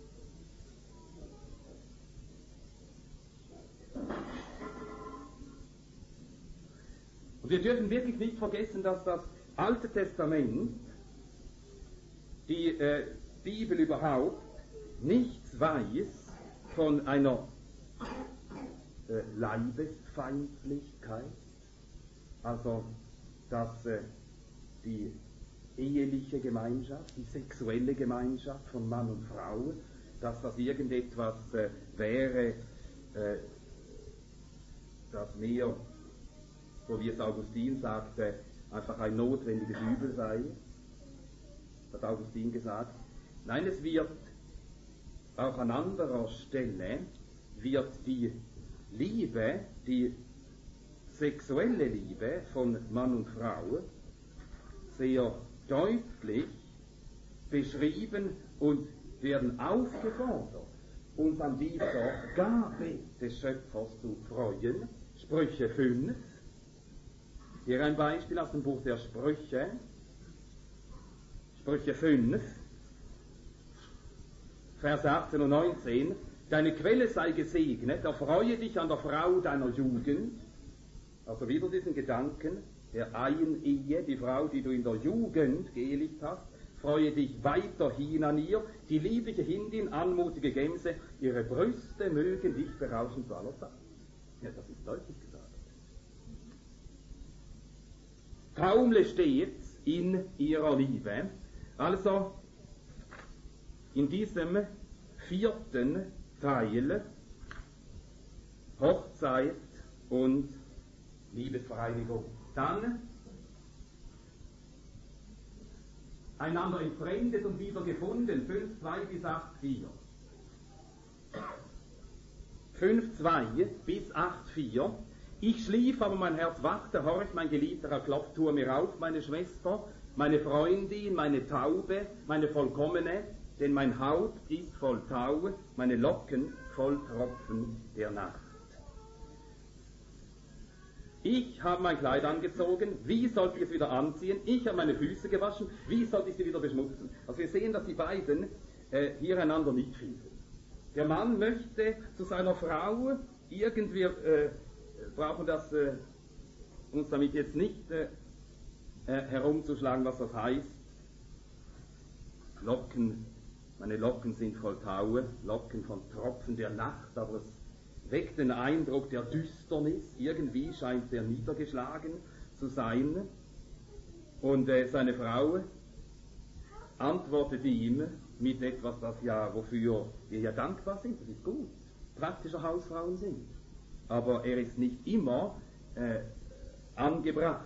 Und wir dürfen wirklich nicht vergessen, dass das Alte Testament, die äh, Bibel überhaupt, nichts weiß von einer äh, Leibesfeindlichkeit. Also, dass äh, die eheliche Gemeinschaft, die sexuelle Gemeinschaft von Mann und Frau, dass das irgendetwas äh, wäre, äh, das mehr, so wie es Augustin sagte, einfach ein notwendiges Übel sei. Das hat Augustin gesagt. Nein, es wird auch an anderer Stelle, wird die Liebe, die sexuelle Liebe von Mann und Frau sehr deutlich beschrieben und werden aufgefordert, uns an dieser Gabe des Schöpfers zu freuen. Sprüche fünf. Hier ein Beispiel aus dem Buch der Sprüche. Sprüche fünf, Vers achtzehn und neunzehn. Deine Quelle sei gesegnet, erfreue dich an der Frau deiner Jugend. Also wieder diesen Gedanken der Einehe, die Frau, die du in der Jugend geehelicht hast, freue dich weiterhin an ihr, die liebliche Hindin, anmutige Gemse, ihre Brüste mögen dich berauschen zu aller Zeit. Ja, das ist deutlich gesagt. Taumle stets in ihrer Liebe. Also, in diesem vierten Teil, Hochzeit und Liebesvereinigung. Dann einander entfremdet und wieder gefunden, fünf zwei bis acht vier. fünf zwei bis acht vier. Ich schlief, aber mein Herz wachte, horch, mein Geliebter, er klopft, tue mir auf, meine Schwester, meine Freundin, meine Taube, meine Vollkommene, denn mein Haupt ist voll Tau, meine Locken voll Tropfen der Nacht. Ich habe mein Kleid angezogen, wie sollte ich es wieder anziehen? Ich habe meine Füße gewaschen, wie sollte ich sie wieder beschmutzen? Also wir sehen, dass die beiden äh, hier einander nicht finden. Der Mann möchte zu seiner Frau irgendwie äh, brauchen das, äh, uns damit jetzt nicht äh, herumzuschlagen, was das heißt. Locken, meine Locken sind voll Taue, Locken von Tropfen der Nacht, aber es weckt den Eindruck der Düsternis. Irgendwie scheint er niedergeschlagen zu sein. Und äh, seine Frau antwortet ihm mit etwas, das ja, wofür wir ja dankbar sind, das ist gut, praktische Hausfrauen sind. Aber er ist nicht immer äh, angebracht.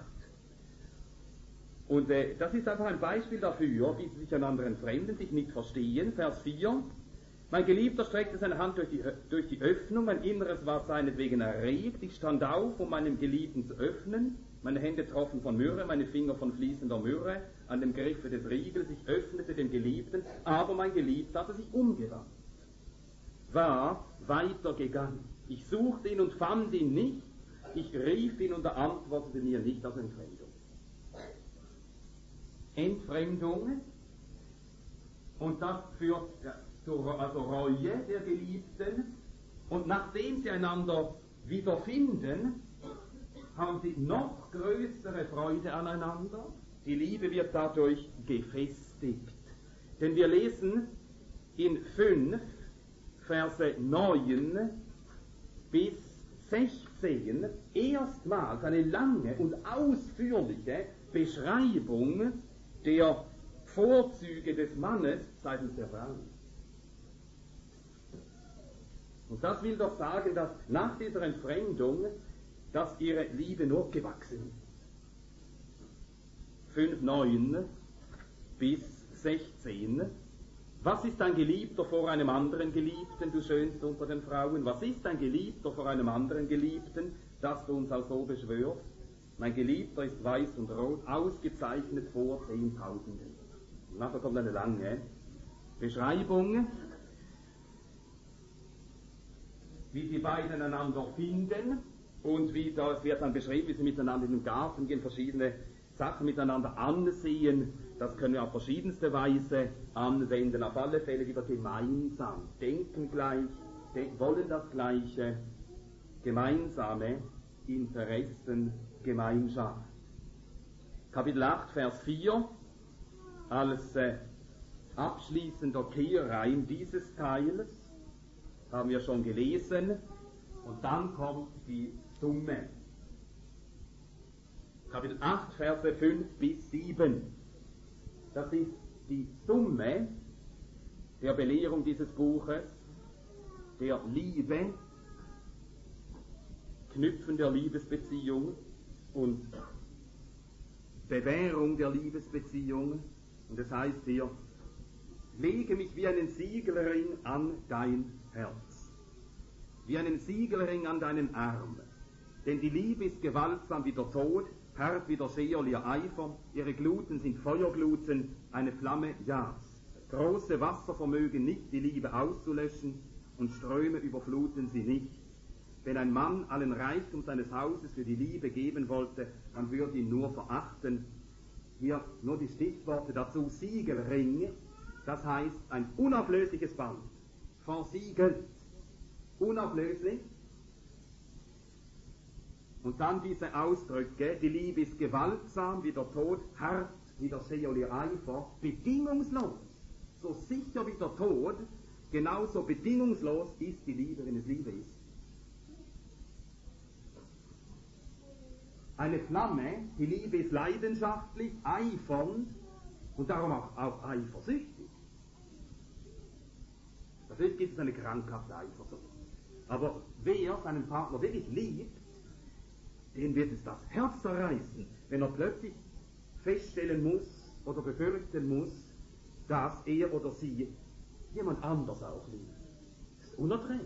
Und äh, das ist einfach ein Beispiel dafür, wie sie sich einander entfremden, sich nicht verstehen. Vers vier. Mein Geliebter streckte seine Hand durch die, durch die Öffnung, mein Inneres war seinetwegen erregt, ich stand auf, um meinem Geliebten zu öffnen, meine Hände troffen von Myrrhe, meine Finger von fließender Myrrhe, an dem Griffe des Riegels, ich öffnete dem Geliebten, aber mein Geliebter hatte sich umgewandt, war weitergegangen. Ich suchte ihn und fand ihn nicht, ich rief ihn und er antwortete mir nicht auf Entfremdung. Entfremdung, und das führt ja, zur also Reue der Geliebten, und nachdem sie einander wiederfinden, haben sie noch größere Freude aneinander. Die Liebe wird dadurch gefestigt. Denn wir lesen in fünf, Verse neun bis sechzehn erstmals eine lange und ausführliche Beschreibung der Vorzüge des Mannes seitens der Frau. Und das will doch sagen, dass nach dieser Entfremdung, dass ihre Liebe nur gewachsen ist. fünf, neun bis sechzehn. Was ist ein Geliebter vor einem anderen Geliebten, du Schönste unter den Frauen? Was ist ein Geliebter vor einem anderen Geliebten, dass du uns auch so beschwörst? Mein Geliebter ist weiß und rot, ausgezeichnet vor Zehntausenden. Und nachher kommt eine lange Beschreibung, wie die beiden einander finden, und wie das wird dann beschrieben, wie sie miteinander in den Garten gehen, verschiedene Sachen miteinander ansehen. Das können wir auf verschiedenste Weise anwenden. Auf alle Fälle wieder gemeinsam. Denken gleich, de- wollen das Gleiche, gemeinsame Interessen, Gemeinschaft. Kapitel acht, Vers vier, als äh, abschließender Kehrreim dieses Teils, haben wir schon gelesen, und dann kommt die Summe. Kapitel acht, Verse fünf bis sieben. Das ist die Summe der Belehrung dieses Buches, der Liebe, Knüpfen der Liebesbeziehung und Bewährung der Liebesbeziehung. Und es heißt hier, lege mich wie einen Siegelring an dein Herz, wie einen Siegelring an deinen Arm. Denn die Liebe ist gewaltsam wie der Tod, hart wie der Scheol ihr Eifer, ihre Gluten sind Feuergluten, eine Flamme Jahrs. Große Wasser vermögen nicht die Liebe auszulöschen, und Ströme überfluten sie nicht. Wenn ein Mann allen Reichtum seines Hauses für die Liebe geben wollte, man würde ihn nur verachten. Hier nur die Stichworte dazu: Siegelring, das heißt ein unauflösliches Band, versiegelt, unauflöslich. Und dann diese Ausdrücke: die Liebe ist gewaltsam wie der Tod, hart wie der Scheol ihr Eifer, bedingungslos, so sicher wie der Tod, genauso bedingungslos ist die Liebe, wenn es Liebe ist. Eine Flamme, die Liebe ist leidenschaftlich, eifernd und darum auch, auch eifersüchtig. Natürlich gibt es eine krankhafte Eifersucht. Aber wer seinen Partner wirklich liebt, den wird es das Herz zerreißen, wenn er plötzlich feststellen muss oder befürchten muss, dass er oder sie jemand anders auch liebt. Das ist unerträglich.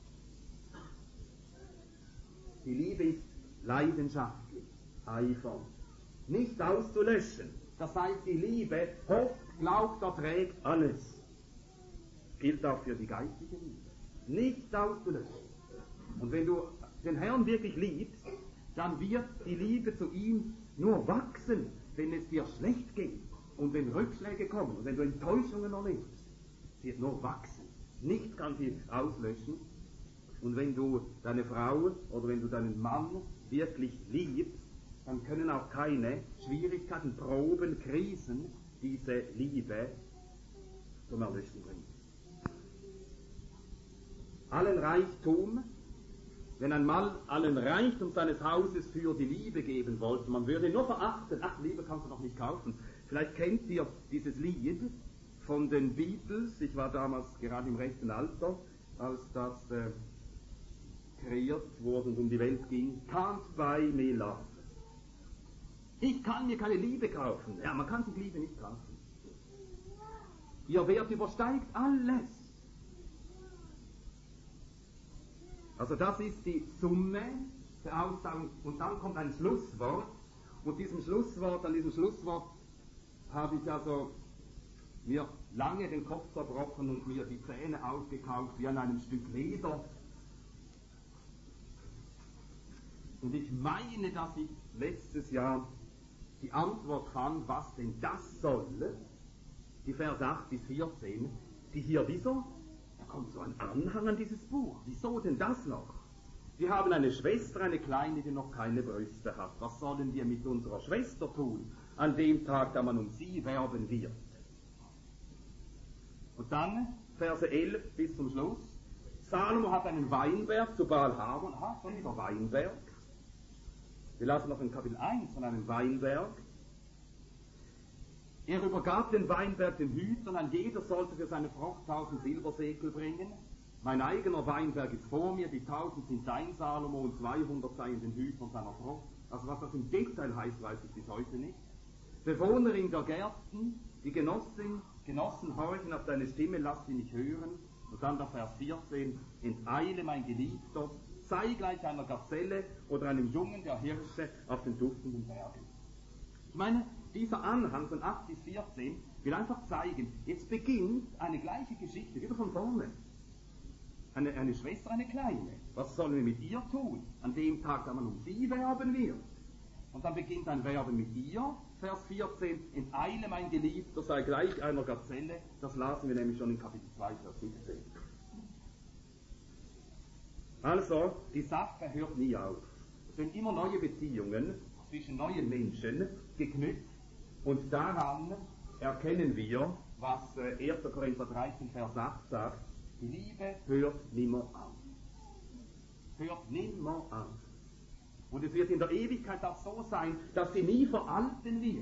Die Liebe ist leidenschaftlich, eifernd, nicht auszulöschen. Das heißt, die Liebe hofft, glaubt, erträgt alles. Gilt auch für die geistliche Liebe. Nicht auszulöschen. Und wenn du den Herrn wirklich liebst, dann wird die Liebe zu ihm nur wachsen, wenn es dir schlecht geht und wenn Rückschläge kommen und wenn du Enttäuschungen erlebst. Sie wird nur wachsen. Nichts kann sie auslöschen. Und wenn du deine Frau oder wenn du deinen Mann wirklich liebst, dann können auch keine Schwierigkeiten, Proben, Krisen diese Liebe zum Erlösen bringen. Allen Reichtum, wenn ein Mann allen Reichtum seines Hauses für die Liebe geben wollte, man würde ihn nur verachten. Ach, Liebe kannst du doch nicht kaufen. Vielleicht kennt ihr dieses Lied von den Beatles. Ich war damals gerade im rechten Alter, als das äh, kreiert wurde und um die Welt ging. Can't buy me love. Ich kann mir keine Liebe kaufen. Ja, man kann sich Liebe nicht kaufen. Ihr Wert übersteigt alles. Also das ist die Summe der Aussagen. Und dann kommt ein Schlusswort. Und diesem Schlusswort, an diesem Schlusswort habe ich also mir lange den Kopf zerbrochen und mir die Zähne aufgekauft wie an einem Stück Leder. Und ich meine, dass ich letztes Jahr die Antwort fand, was denn das soll. Die Verse acht bis vierzehn, die hier, wieso? Da kommt so ein Anhang an dieses Buch. Wieso denn das noch? Wir haben eine Schwester, eine Kleine, die noch keine Brüste hat. Was sollen wir mit unserer Schwester tun, an dem Tag, da man um sie werben wird? Und dann, Verse elf bis zum Schluss, Salomo hat einen Weinberg zu Baal-Hamon. Aha, schon wieder Weinberg. Wir lassen noch in Kapitel eins von einem Weinberg. Er übergab den Weinberg den Hütern, ein jeder sollte für seine Frucht tausend Silbersekel bringen. Mein eigener Weinberg ist vor mir, die tausend sind dein, Salomo, und zweihundert seien den Hütern seiner Frucht. Also was das im Detail heißt, weiß ich bis heute nicht. Bewohnerin der Gärten, die Genossin, Genossen horchen auf deine Stimme, lass sie nicht hören. Und dann der Vers vierzehn, enteile mein Geliebter, sei gleich einer Gazelle oder einem Jungen der Hirsche auf den duftenden Bergen. Ich meine, dieser Anhang von acht bis vierzehn will einfach zeigen, jetzt beginnt eine gleiche Geschichte, wieder von vorne. Eine, eine Schwester, eine Kleine. Was sollen wir mit ihr tun? An dem Tag, da man um sie werben wird. Und dann beginnt ein Werben mit ihr. Vers vierzehn, enteile mein Geliebter, sei gleich einer Gazelle. Das lasen wir nämlich schon in Kapitel zwei, Vers siebzehn. Also, die Sache hört nie auf. Es sind immer neue Beziehungen zwischen neuen Menschen geknüpft. Und daran erkennen wir, was erster Korinther dreizehn, Vers acht sagt, die Liebe hört nimmer auf. Hört nimmer auf. Und es wird in der Ewigkeit auch so sein, dass sie nie veralten wird.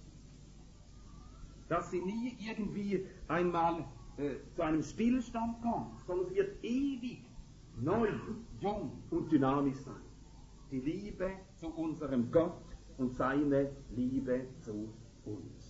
Dass sie nie irgendwie einmal äh, zu einem Stillstand kommt, sondern sie wird ewig neu, jung und dynamisch sein. Die Liebe zu unserem Gott und seine Liebe zu uns.